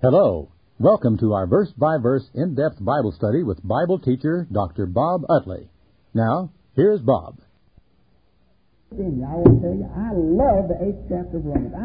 Hello. Welcome to our verse-by-verse in-depth Bible study with Bible teacher Dr. Bob Utley. Now, here's Bob. I want to tell you, I love the 8th chapter of Romans.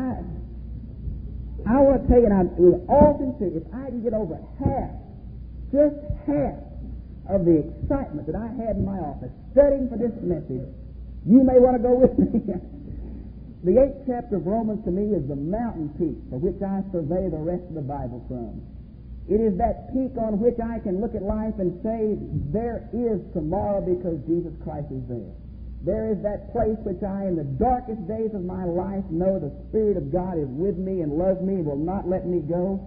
I want to tell you, and I will often say, if I can get over just half of the excitement that I had in my office studying for this message, you may want to go with me. The 8th chapter of Romans to me is the mountain peak for which I survey the rest of the Bible from. It is that peak on which I can look at life and say, there is tomorrow because Jesus Christ is there. There is that place which I, in the darkest days of my life, know the Spirit of God is with me and loves me and will not let me go.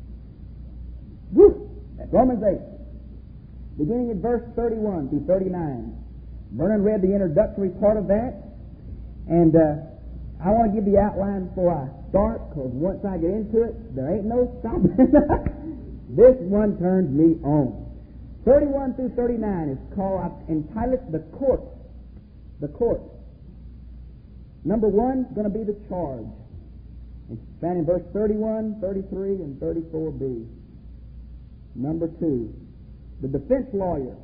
Woo! That's Romans 8, beginning at verse 31 through 39. Vernon read the introductory part of that, and I want to give the outline before I start, because once I get into it, there ain't no stopping. This one turns me on. 31 through 39 is called, entitled The Court. The Court. Number 1 is going to be the charge. It's found in verse 31, 33, and 34b. Number 2, the defense lawyer,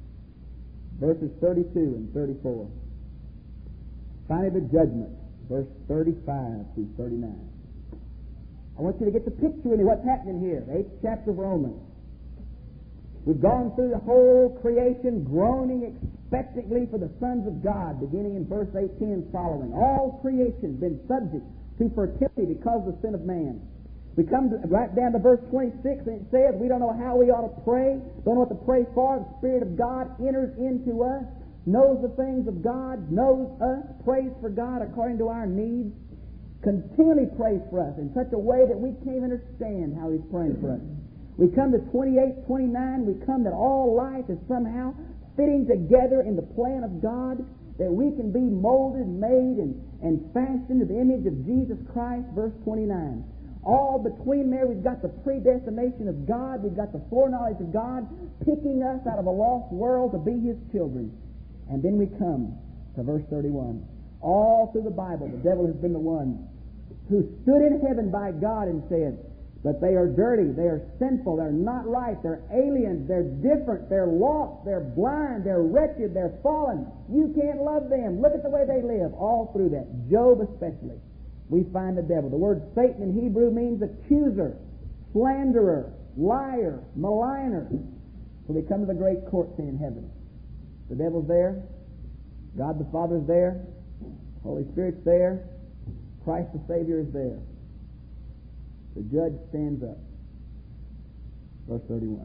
verses 32 and 34. Finally, the judgment, verse 35 through 39. I want you to get the picture of what's happening here. 8th chapter of Romans. We've gone through the whole creation, groaning expectantly for the sons of God, beginning in verse 18 and following. All creation has been subject to fertility because of the sin of man. We come right down to verse 26, and it says we don't know how we ought to pray, don't know what to pray for. The Spirit of God enters into us, knows the things of God, knows us, prays for God according to our needs, continually prays for us in such a way that we can't understand how He's praying for us. We come to 28, 29, we come that all life is somehow fitting together in the plan of God, that we can be molded, made, and fashioned to the image of Jesus Christ, verse 29. All between there, we've got the predestination of God, we've got the foreknowledge of God, picking us out of a lost world to be His children. And then we come to verse 31. All through the Bible, the devil has been the one who stood in heaven by God and said, but they are dirty, they are sinful, they're not right, they're aliens, they're different, they're lost, they're blind, they're wretched, they're fallen. You can't love them. Look at the way they live. All through that, Job especially, we find the devil. The word Satan in Hebrew means accuser, slanderer, liar, maligner. So they come to the great court scene in heaven. The devil's there, God the Father's there, Holy Spirit's there, Christ the Savior is there. The judge stands up. Verse 31.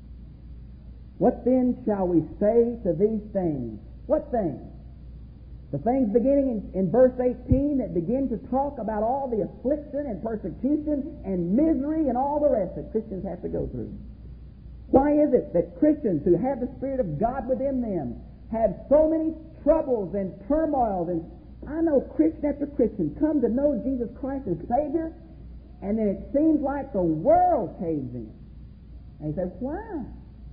What then shall we say to these things? What things? The things beginning in verse 18 that begin to talk about all the affliction and persecution and misery and all the rest that Christians have to go through. Why is it that Christians who have the Spirit of God within them have so many troubles and turmoils? And I know Christian after Christian come to know Jesus Christ as Savior, and then it seems like the world caves in. And you say, why?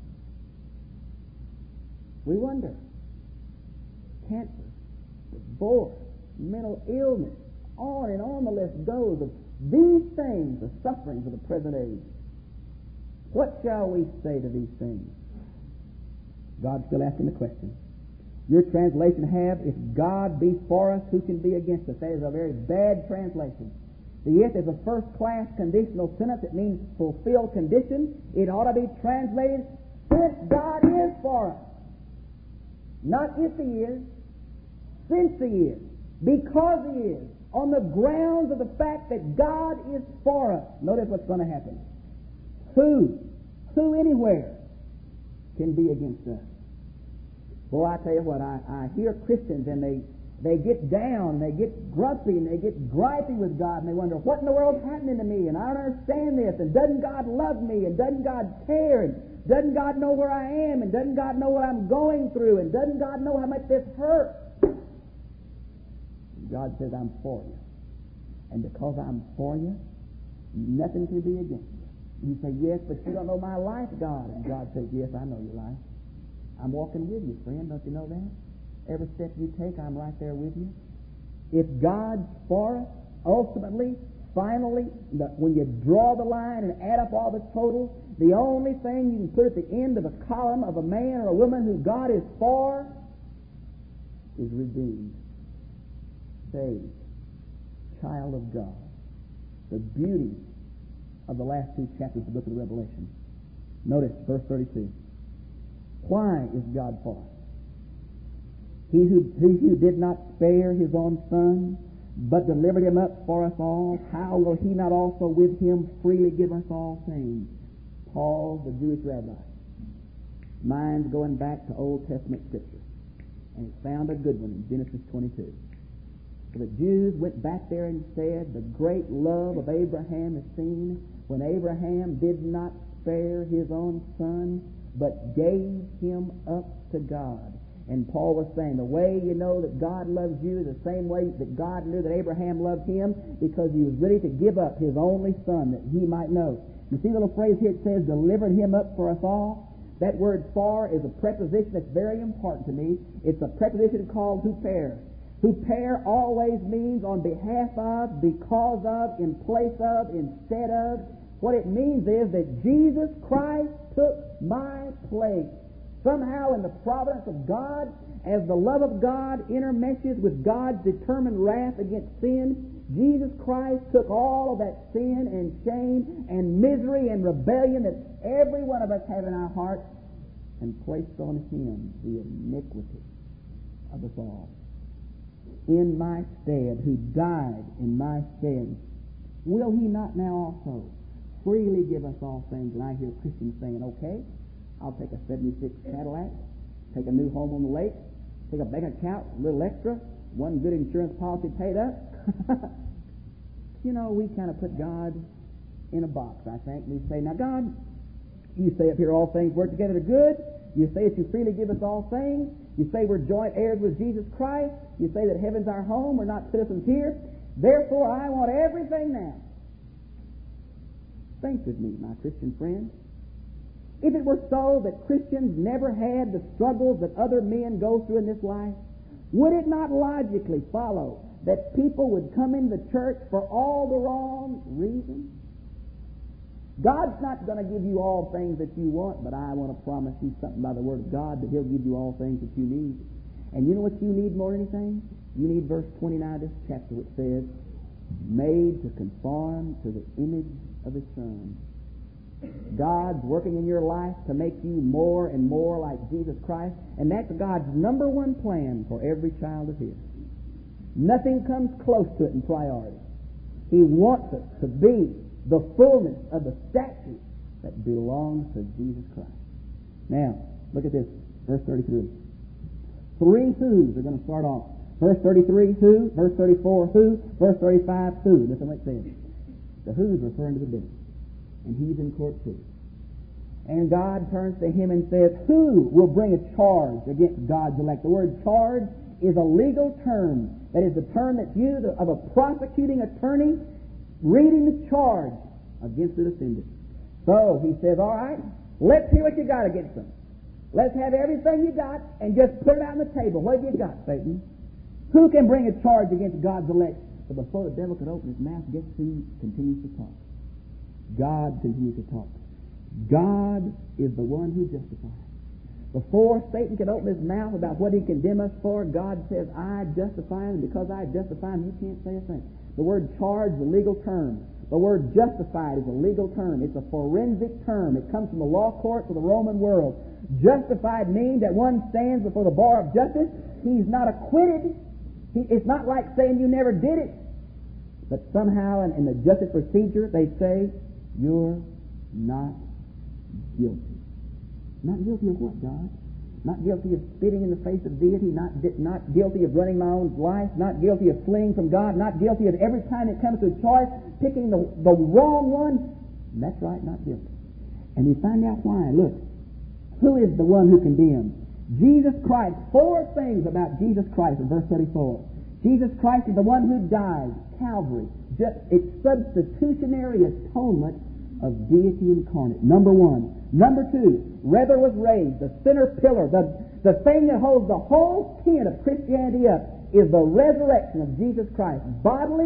We wonder. Cancer, divorce, mental illness, on and on the list goes of these things, the sufferings of the present age. What shall we say to these things? God's still asking the question. Your translation have, if God be for us, who can be against us? That is a very bad translation. The if is a first-class conditional sentence. It means fulfilled condition. It ought to be translated, since God is for us. Not if He is, since He is, because He is, on the grounds of the fact that God is for us. Notice what's going to happen. Who anywhere can be against us? Well, I tell you what, I hear Christians and they get down, they get grumpy, and they get gripey with God, and they wonder, what in the world's happening to me? And I don't understand this, and doesn't God love me, and doesn't God care, and doesn't God know where I am, and doesn't God know what I'm going through, and doesn't God know how much this hurts? God says, I'm for you. And because I'm for you, nothing can be against you. You say, yes, but you don't know my life, God. And God says, yes, I know your life. I'm walking with you, friend. Don't you know that? Every step you take, I'm right there with you. If God's for us, ultimately, finally, when you draw the line and add up all the totals, the only thing you can put at the end of a column of a man or a woman who God is for is redeemed, saved, child of God. The beauty of the last two chapters of the book of Revelation. Notice verse 32. Why is God for us? He who did not spare his own Son, but delivered him up for us all, how will he not also with him freely give us all things? Paul, the Jewish rabbi. Mine's going back to Old Testament Scripture. And it found a good one in Genesis 22. So the Jews went back there and said, the great love of Abraham is seen when Abraham did not spare his own son, but gave him up to God. And Paul was saying, the way you know that God loves you is the same way that God knew that Abraham loved him, because he was ready to give up his only son that he might know. You see the little phrase here, it says, delivered him up for us all. That word for is a preposition that's very important to me. It's a preposition called huper. Huper always means on behalf of, because of, in place of, instead of. What it means is that Jesus Christ took my place. Somehow in the providence of God, as the love of God intermeshes with God's determined wrath against sin, Jesus Christ took all of that sin and shame and misery and rebellion that every one of us have in our hearts and placed on him the iniquity of us all. In my stead, who died in my stead, will he not now also freely give us all things? And I hear Christians saying, okay, I'll take a 76 Cadillac, take a new home on the lake, take a bank account, a little extra, one good insurance policy paid up. You know, we kind of put God in a box, I think. We say, now God, you say up here all things work together to good. You say that you freely give us all things. You say we're joint heirs with Jesus Christ. You say that heaven's our home. We're not citizens here. Therefore, I want everything now. Think with me, my Christian friend. If it were so that Christians never had the struggles that other men go through in this life, would it not logically follow that people would come into the church for all the wrong reasons? God's not going to give you all things that you want, but I want to promise you something by the Word of God, that He'll give you all things that you need. And you know what you need more than anything? You need verse 29 of this chapter, which says, made to conform to the image of His Son. God's working in your life to make you more and more like Jesus Christ, and that's God's number one plan for every child of His. Nothing comes close to it in priority. He wants us to be the fullness of the statue that belongs to Jesus Christ. Now, look at this, verse 33. Three who's are going to start off. Verse 33, who. Verse 34, who. Verse 35, who. Listen what it says. The who's referring to the dead. And he's in court too. And God turns to him and says, who will bring a charge against God's elect? The word charge is a legal term. That is the term that's used of a prosecuting attorney reading the charge against the defendant. So he says, all right, let's hear what you got against them. Let's have everything you got and just put it out on the table. What have you got, Satan? Who can bring a charge against God's elect? But before the devil could open his mouth, guess who continues to talk? God continues to talk. God is the one who justifies. Before Satan can open his mouth about what he condemns us for, God says, I justify him, and because I justify him, you can't say a thing. The word charge is a legal term. The word justified is a legal term. It's a forensic term. It comes from the law courts of the Roman world. Justified means that one stands before the bar of justice. He's not acquitted. It's not like saying you never did it. But somehow in the justice procedure, they say, you're not guilty. Not guilty of what, God? Not guilty of spitting in the face of deity, not guilty of running my own life, not guilty of fleeing from God, not guilty of every time it comes to a choice, picking the wrong one. That's right, not guilty. And we find out why. Look, who is the one who condemns? Jesus Christ. Four things about Jesus Christ in verse 34. Jesus Christ is the one who died, Calvary. It's substitutionary atonement of deity incarnate. Number one. Number two, rather was raised, the center pillar, the thing that holds the whole tent of Christianity up is the resurrection of Jesus Christ, bodily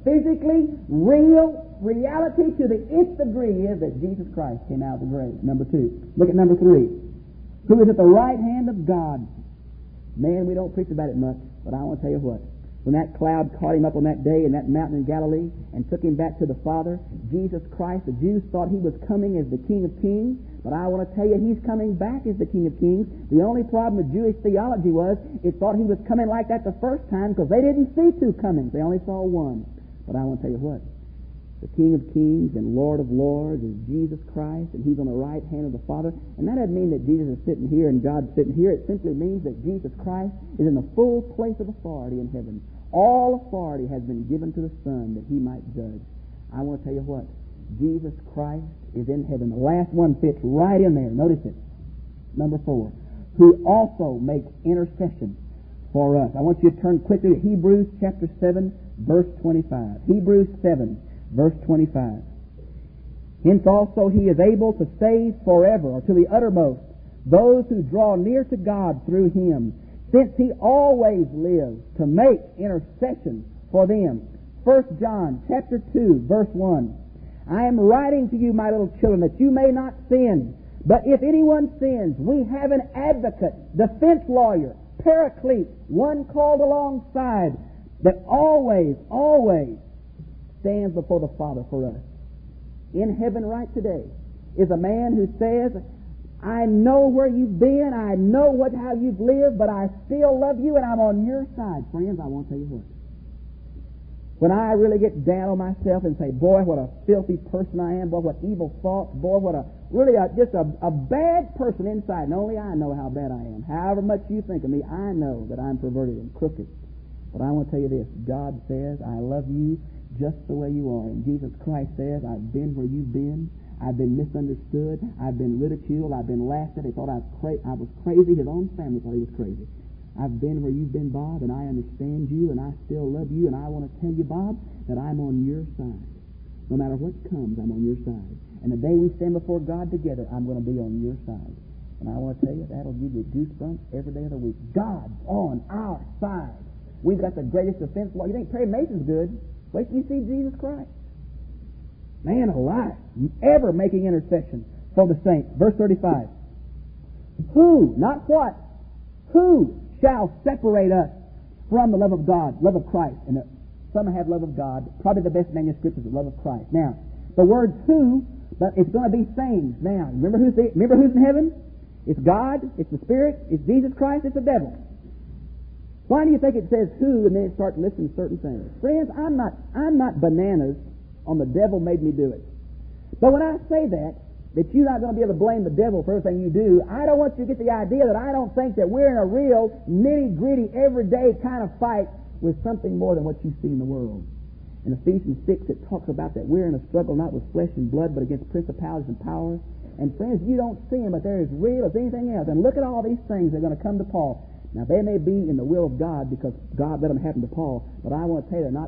physically, real, reality to the nth degree is that Jesus Christ came out of the grave. Number 2. Look at number 3. Who is at the right hand of God. Man, we don't preach about it much, but I want to tell you what. When that cloud caught him up on that day in that mountain in Galilee and took him back to the Father, Jesus Christ, the Jews thought he was coming as the King of Kings, but I want to tell you he's coming back as the King of Kings. The only problem with Jewish theology was it thought he was coming like that the first time because they didn't see 2 comings. They only saw one. But I want to tell you what. The King of Kings and Lord of Lords is Jesus Christ, and he's on the right hand of the Father. And that doesn't mean that Jesus is sitting here and God's sitting here. It simply means that Jesus Christ is in the full place of authority in heaven. All authority has been given to the Son that he might judge. I want to tell you what. Jesus Christ is in heaven. The last one fits right in there. Notice it. Number 4. Who also makes intercession for us. I want you to turn quickly to Hebrews chapter 7, verse 25. Hebrews 7, verse 25. Hence also he is able to save forever, or to the uttermost, those who draw near to God through him, since he always lives to make intercession for them. 1 John chapter 2, verse 1. I am writing to you, my little children, that you may not sin. But if anyone sins, we have an advocate, defense lawyer, paraclete, one called alongside, that always stands before the Father for us. In heaven right today is a man who says, I know where you've been, I know how you've lived, but I still love you and I'm on your side. Friends, I won't tell you what. When I really get down on myself and say, boy, what a filthy person I am, boy, what evil thoughts, boy, what just a bad person inside, and only I know how bad I am. However much you think of me, I know that I'm perverted and crooked. But I want to tell you this, God says, I love you just the way you are. And Jesus Christ says, I've been where you've been. I've been misunderstood. I've been ridiculed. I've been laughed at. They thought I was crazy. His own family thought he was crazy. I've been where you've been, Bob, and I understand you, and I still love you, and I want to tell you, Bob, that I'm on your side. No matter what comes, I'm on your side. And the day we stand before God together, I'm going to be on your side. And I want to tell you, that'll give you goosebumps every day of the week. God's on our side. We've got the greatest defense law. You think Perry Mason's good? Wait till you see Jesus Christ. Man alive, ever making intercession for the saints. Verse 35. Who, not what, who shall separate us from the love of God, love of Christ? And some have love of God. Probably the best manuscript is the love of Christ. Now, the word who, but it's going to be things. Now, remember who's in heaven? It's God, it's the Spirit, it's Jesus Christ, it's the devil. Why do you think it says who and then it starts listing certain things? Friends, I'm not bananas on the devil made me do it. But when I say that you're not going to be able to blame the devil for everything you do, I don't want you to get the idea that I don't think that we're in a real nitty-gritty, everyday kind of fight with something more than what you see in the world. In Ephesians 6, it talks about that we're in a struggle not with flesh and blood, but against principalities and powers. And friends, you don't see them, but they're as real as anything else. And look at all these things that are going to come to Paul. Now, they may be in the will of God because God let them happen to Paul, but I want to tell you they're not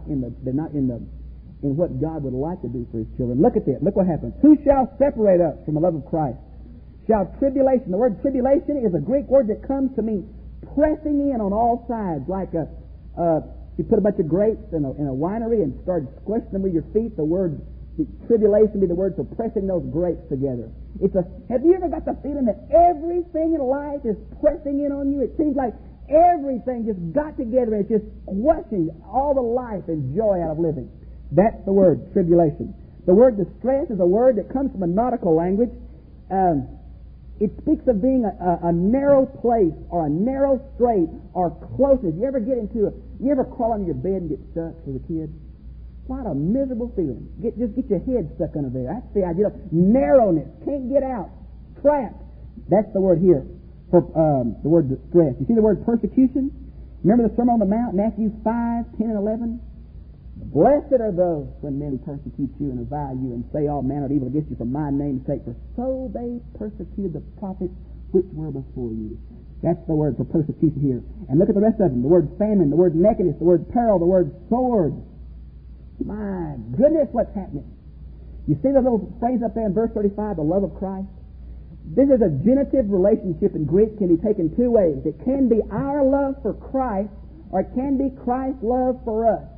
in what God would like to do for his children. Look at this. Look what happens. Who shall separate us from the love of Christ? Shall tribulation. The word tribulation is a Greek word that comes to mean pressing in on all sides. Like you put a bunch of grapes in a winery and start squishing them with your feet. The tribulation be the word for pressing those grapes together. Have you ever got the feeling that everything in life is pressing in on you? It seems like everything just got together and it's just squashing all the life and joy out of living. That's the word, tribulation. The word distress is a word that comes from a nautical language. It speaks of being a narrow place or a narrow strait or closeness. You ever crawl under your bed and get stuck as a kid? What a miserable feeling. Just get your head stuck under there. That's the idea of narrowness. Can't get out. Trapped. That's the word here for the word distress. You see the word persecution? Remember the Sermon on the Mount, Matthew 5, 10, and 11? Blessed are those when men persecute you and revile you and say all manner of evil against you for my name's sake, for so they persecuted the prophets which were before you. That's the word for persecution here. And look at the rest of them. The word famine, the word nakedness, the word peril, the word sword. My goodness, what's happening? You see the little phrase up there in verse 35, the love of Christ? This is a genitive relationship in Greek, can be taken two ways. It can be our love for Christ, or it can be Christ's love for us.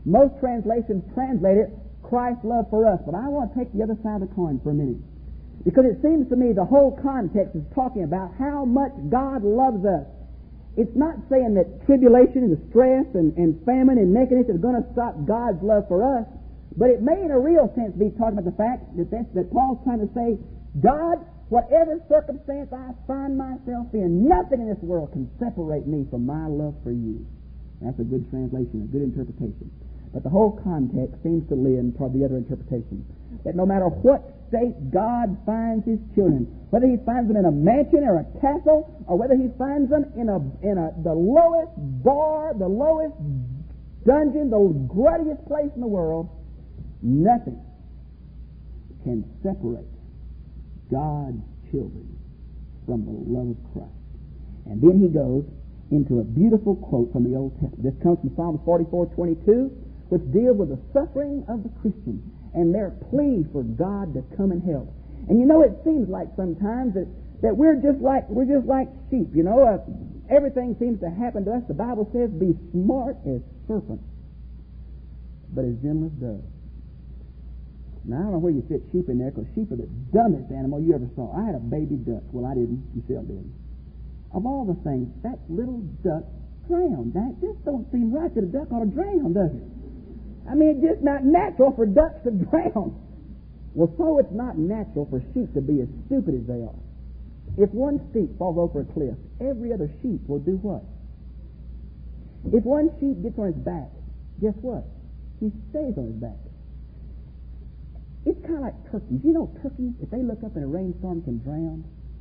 Most translations translate it, Christ's love for us. But I want to take the other side of the coin for a minute. Because it seems to me the whole context is talking about how much God loves us. It's not saying that tribulation and distress and famine and nakedness is going to stop God's love for us. But it may in a real sense be talking about the fact that Paul's trying to say, God, whatever circumstance I find myself in, nothing in this world can separate me from my love for you. That's a good translation, a good interpretation. But the whole context seems to lean toward the other interpretation. That no matter what state God finds His children, whether He finds them in a mansion or a castle, or whether He finds them in the lowest bar, the lowest dungeon, the gruddiest place in the world, nothing can separate God's children from the love of Christ. And then he goes into a beautiful quote from the Old Testament. This comes from Psalm 44:22, which deals with the suffering of the Christian and their plea for God to come and help. And you know, it seems like sometimes that we're just like sheep. You know, everything seems to happen to us. The Bible says, "Be smart as serpents, but as gentle as doves." Now, I don't know where you fit sheep in there, because sheep are the dumbest animal you ever saw. I had a baby duck. Well, I didn't. Michelle did. Of all the things, that little duck drowned. That just don't seem right that a duck ought to drown, does it? I mean, it's just not natural for ducks to drown. Well, so it's not natural for sheep to be as stupid as they are. If one sheep falls over a cliff, every other sheep will do what? If one sheep gets on his back, guess what? He stays on his back. It's kind of like turkeys. You know, turkeys, if they look up in a rainstorm, can drown.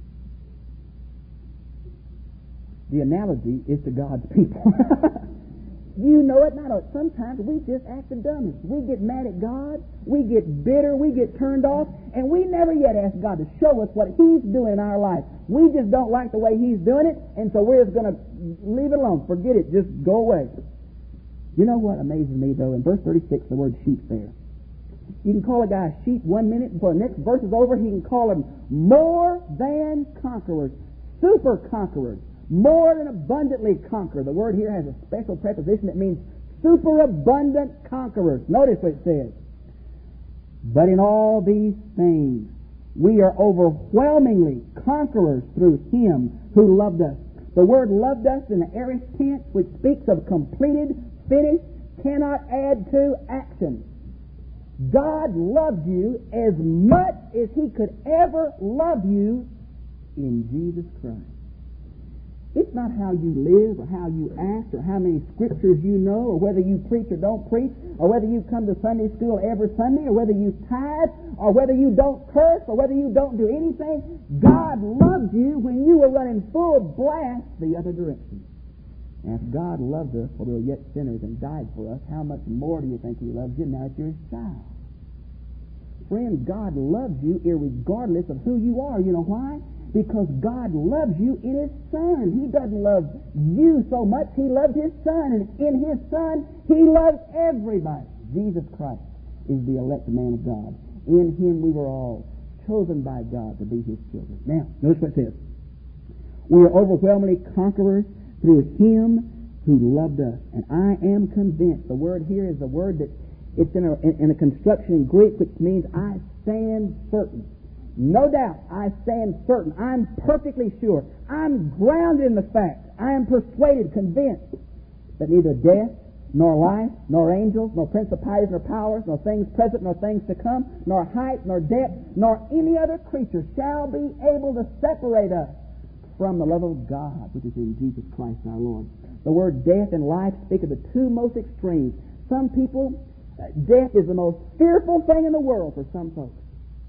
The analogy is to God's people. You know it, and I know it. Sometimes we just act the dumbest. We get mad at God, we get bitter, we get turned off, and we never yet ask God to show us what He's doing in our life. We just don't like the way He's doing it, and so we're just going to leave it alone. Forget it. Just go away. You know what amazes me, though? In verse 36, the word sheep's there. You can call a guy a sheep 1 minute, before the next verse is over, he can call him more than conquerors, super conquerors, more than abundantly conquer. The word here has a special preposition that means superabundant conquerors. Notice what it says. But in all these things, we are overwhelmingly conquerors through Him who loved us. The word loved us in the aorist tense, which speaks of completed, finished, cannot add to action. God loved you as much as He could ever love you in Jesus Christ. It's not how you live or how you act or how many scriptures you know or whether you preach or don't preach or whether you come to Sunday school every Sunday or whether you tithe or whether you don't curse or whether you don't do anything. God loved you when you were running full blast the other direction. And if God loved us while we were yet sinners and died for us, how much more do you think He loves you now that you're His child? Friend, God loves you irregardless of who you are. You know why? Because God loves you in His Son. He doesn't love you so much. He loves His Son. And in His Son, He loves everybody. Jesus Christ is the elect man of God. In Him we were all chosen by God to be His children. Now, notice what it says. We are overwhelmingly conquerors through Him who loved us. And I am convinced. The word here is the word that it's in a construction in Greek, which means I stand certain. No doubt, I stand certain. I'm perfectly sure. I'm grounded in the fact. I am persuaded, convinced that neither death, nor life, nor angels, nor principalities, nor powers, nor things present, nor things to come, nor height, nor depth, nor any other creature shall be able to separate us from the love of God, which is in Jesus Christ our Lord. The word death and life speak of the two most extremes. Some people, death is the most fearful thing in the world for some folks.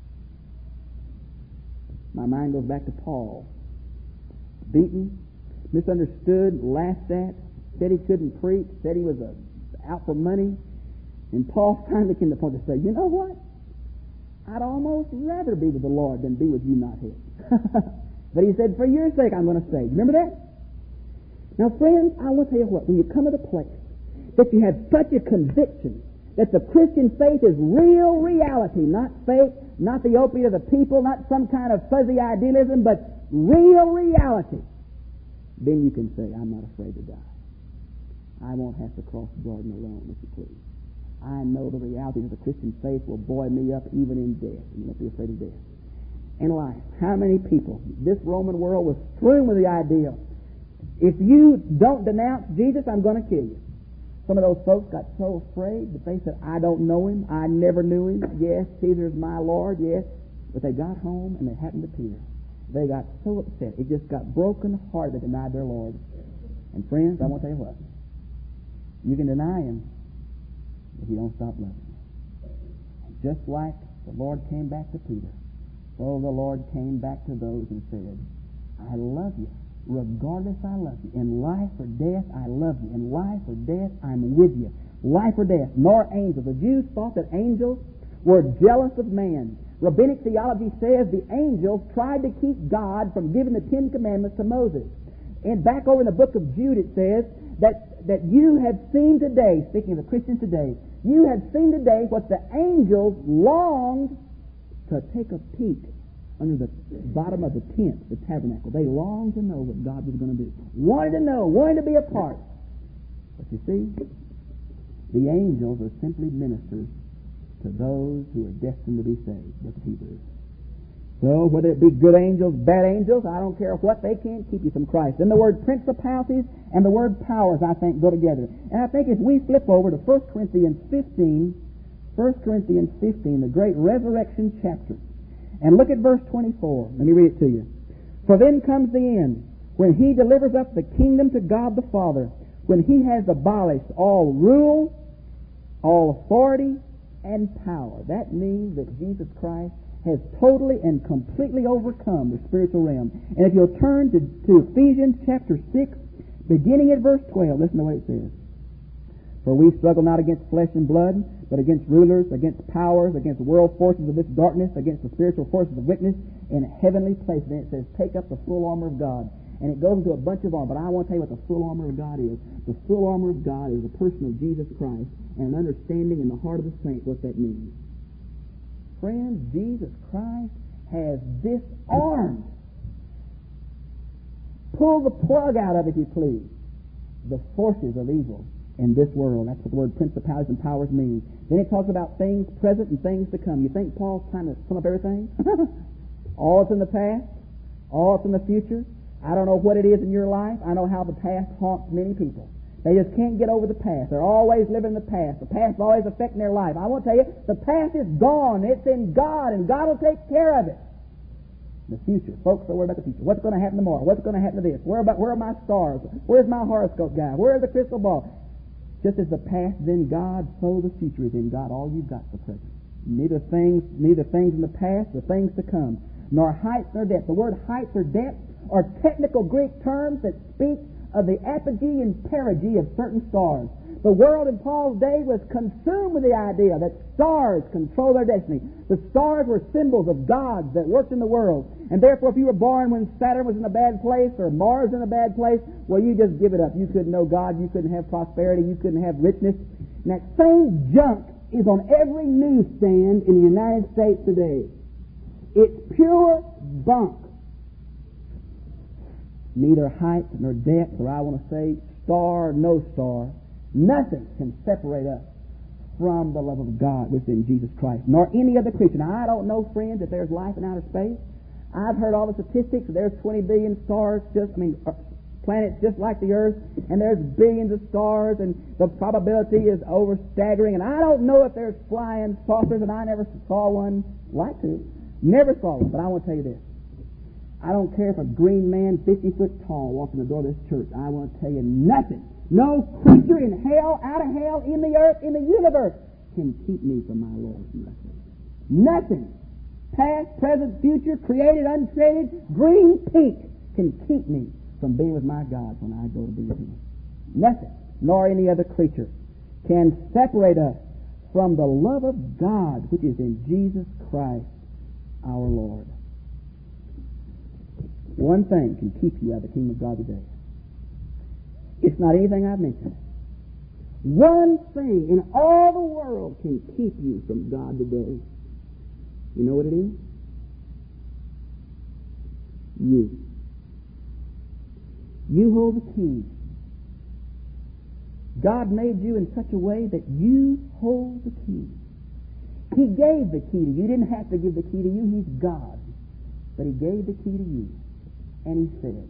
My mind goes back to Paul. Beaten, misunderstood, laughed at, said he couldn't preach, said he was out for money. And Paul finally came to the point to say, you know what? I'd almost rather be with the Lord than be with you not here. But he said, for your sake I'm going to stay. Remember that? Now, friends, I want to tell you what. When you come to the place that you have such a conviction that the Christian faith is real reality, not fake, not the opiate of the people, not some kind of fuzzy idealism, but real reality, then you can say, I'm not afraid to die. I won't have to cross the Jordan alone, if you please. I know the reality of the Christian faith will buoy me up even in death. You won't be afraid of death. In life, how many people, this Roman world was strewn with the idea, if you don't denounce Jesus, I'm going to kill you. Some of those folks got so afraid that they said, I don't know him, I never knew him, yes, Caesar's my Lord, yes. But they got home and they happened to Peter. They got so upset, it just got broken hearted, they denied their Lord. And friends, I want to tell you what, you can deny him if you don't stop loving him. And just like the Lord came back to Peter, so the Lord came back to those and said, I love you. Regardless, I love you. In life or death, I love you. In life or death, I'm with you. Life or death, nor angels. The Jews thought that angels were jealous of man. Rabbinic theology says the angels tried to keep God from giving the Ten Commandments to Moses. And back over in the book of Jude it says that you have seen today, speaking of the Christians today, you have seen today what the angels longed to take a peek under the bottom of the tent, the tabernacle. They longed to know what God was going to do. Wanted to know, wanted to be a part. But you see, the angels are simply ministers to those who are destined to be saved, Book of Hebrews. So, whether it be good angels, bad angels, I don't care what, they can't keep you from Christ. And the word principalities and the word powers, I think, go together. And I think as we flip over to 1 Corinthians 15, the great resurrection chapter, and look at verse 24. Let me read it to you. For then comes the end, when he delivers up the kingdom to God the Father, when he has abolished all rule, all authority, and power. That means that Jesus Christ has totally and completely overcome the spiritual realm. And if you'll turn to Ephesians chapter 6, beginning at verse 12, listen to what it says. For we struggle not against flesh and blood, but against rulers, against powers, against world forces of this darkness, against the spiritual forces of wickedness in heavenly places. And it says, take up the full armor of God. And it goes into a bunch of armor. But I want to tell you what the full armor of God is. The full armor of God is the person of Jesus Christ and an understanding in the heart of the saint what that means. Friends, Jesus Christ has disarmed. Pull the plug out of, if you please, the forces of evil in this world. That's what the word principalities and powers means. Then it talks about things present and things to come. You think Paul's trying to sum up everything? All that's in the past, all that's in the future. I don't know what it is in your life. I know how the past haunts many people. They just can't get over the past. They're always living in the past. The past is always affecting their life. I want to tell you, the past is gone. It's in God, and God will take care of it. The future. Folks are worried about the future. What's going to happen tomorrow? What's going to happen to this? Where are my stars? Where's my horoscope guy? Where's the crystal ball? Just as the past is in God, so the future is in God. All you've got is the present. Neither things in the past or things to come, nor height nor depth. The word height or depth are technical Greek terms that speak of the apogee and perigee of certain stars. The world in Paul's day was consumed with the idea that stars control their destiny. The stars were symbols of gods that worked in the world. And therefore, if you were born when Saturn was in a bad place or Mars in a bad place, well, you just give it up. You couldn't know God. You couldn't have prosperity. You couldn't have richness. And that same junk is on every newsstand in the United States today. It's pure bunk. Neither height nor depth, or I want to say star, no star, nothing can separate us from the love of God which is in Jesus Christ, nor any other creature. Now, I don't know, friends, if there's life in outer space. I've heard all the statistics. There's 20 billion stars, planets just like the Earth, and there's billions of stars, and the probability is over staggering. And I don't know if there's flying saucers, and I never saw one like to. Never saw one, but I want to tell you this. I don't care if a green man 50 foot tall walks in the door of this church. I want to tell you nothing. No creature in hell, out of hell, in the earth, in the universe can keep me from my Lord. Nothing. Past, present, future, created, uncreated, green, pink can keep me from being with my God when I go to be with Him. Nothing, nor any other creature, can separate us from the love of God which is in Jesus Christ our Lord. One thing can keep you out of the kingdom of God today. It's not anything I've mentioned. One thing in all the world can keep you from God today. You know what it is? You hold the key. God made you in such a way that you hold the key. He gave the key to you. He didn't have to give the key to you. He's God. But He gave the key to you. And He said,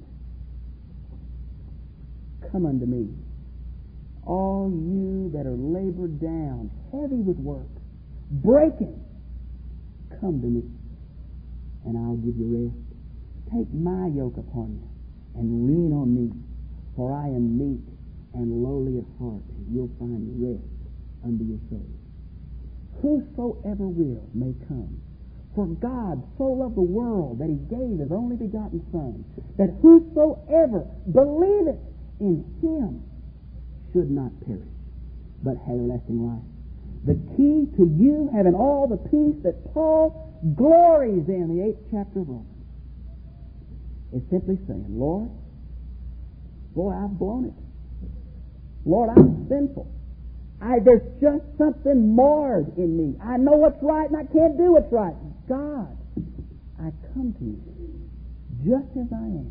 come unto me, all you that are labored down, heavy with work, breaking, come to me, and I'll give you rest. Take my yoke upon you, and lean on me, for I am meek and lowly at heart, and you'll find rest unto your soul. Whosoever will may come. For God so loved the world that He gave His only begotten Son, that whosoever believeth in Him should not perish, but have everlasting life. The key to you having all the peace that Paul glories in the 8th chapter of Romans is simply saying, Lord, boy, I've blown it. Lord, I'm sinful. There's just something marred in me. I know what's right and I can't do what's right. God, I come to you just as I am.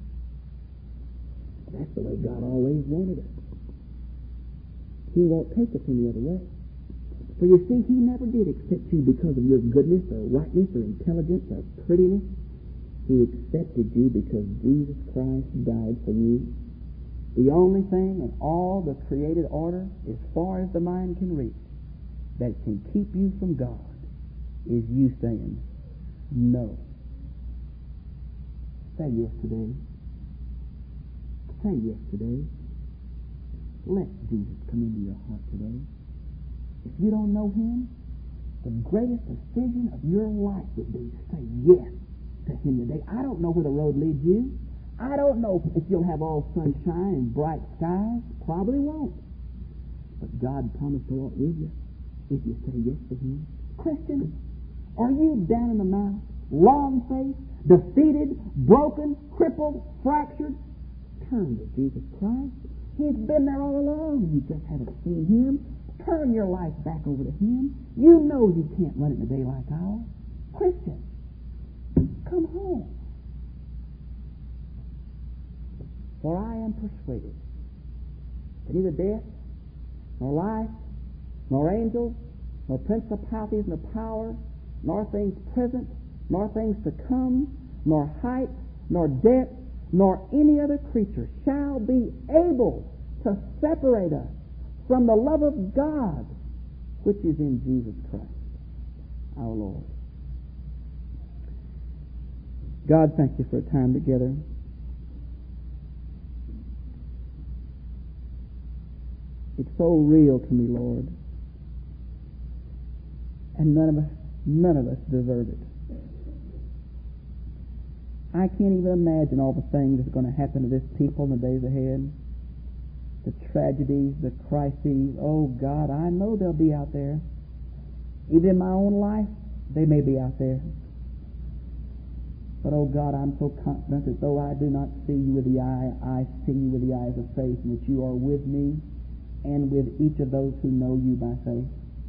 That's the way God always wanted us. He won't take us any other way. For you see, He never did accept you because of your goodness or rightness or intelligence or prettiness. He accepted you because Jesus Christ died for you. The only thing in all the created order, as far as the mind can reach, that can keep you from God is you saying no. Say yes today. Say yes today. Let Jesus come into your heart today. If you don't know Him, the greatest decision of your life would be to say yes to Him today. I don't know where the road leads you. I don't know if you'll have all sunshine and bright skies. Probably won't. But God promised to walk with you if you say yes to Him. Christian, are you down in the mouth, long-faced, defeated, broken, crippled, fractured? Turn to Jesus Christ. He's been there all along. You just haven't seen Him. Turn your life back over to Him. You know you can't run it in a day like ours. Christian, come home. For I am persuaded that neither death, nor life, nor angels, nor principalities, nor power, nor things present, nor things to come, nor height, nor depth, nor any other creature shall be able to separate us from the love of God, which is in Jesus Christ, our Lord. God, thank you for a time together. It's so real to me, Lord. And none of us deserve it. I can't even imagine all the things that's going to happen to this people in the days ahead. The tragedies, the crises. Oh, God, I know they'll be out there. Even in my own life, they may be out there. But, oh, God, I'm so confident that though I do not see you with the eye, I see you with the eyes of faith, and that you are with me and with each of those who know you by faith.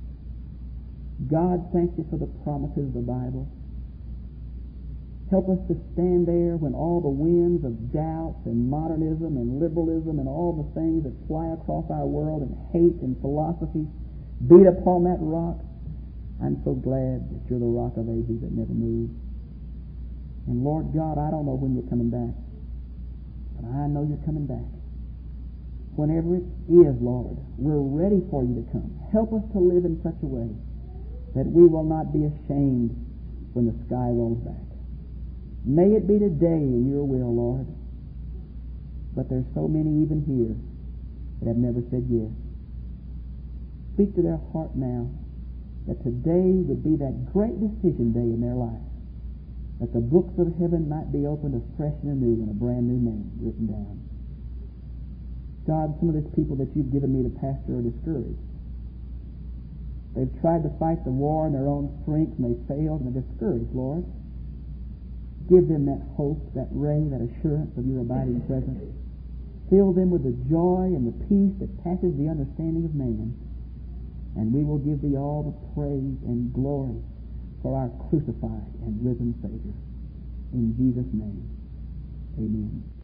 God, thank you for the promises of the Bible. Help us to stand there when all the winds of doubt and modernism and liberalism and all the things that fly across our world and hate and philosophy beat upon that rock. I'm so glad that you're the rock of ages that never moves. And Lord God, I don't know when you're coming back, but I know you're coming back. Whenever it is, Lord, we're ready for you to come. Help us to live in such a way that we will not be ashamed when the sky rolls back. May it be today in your will, Lord. But there's so many even here that have never said yes. Speak to their heart now that today would be that great decision day in their life, that the books of heaven might be opened afresh and anew and a brand new name written down. God, some of these people that you've given me to pastor are discouraged. They've tried to fight the war in their own strength and they've failed and they're discouraged, Lord. Give them that hope, that ray, that assurance of your abiding presence. Fill them with the joy and the peace that passes the understanding of man. And we will give thee all the praise and glory for our crucified and risen Savior. In Jesus' name, amen.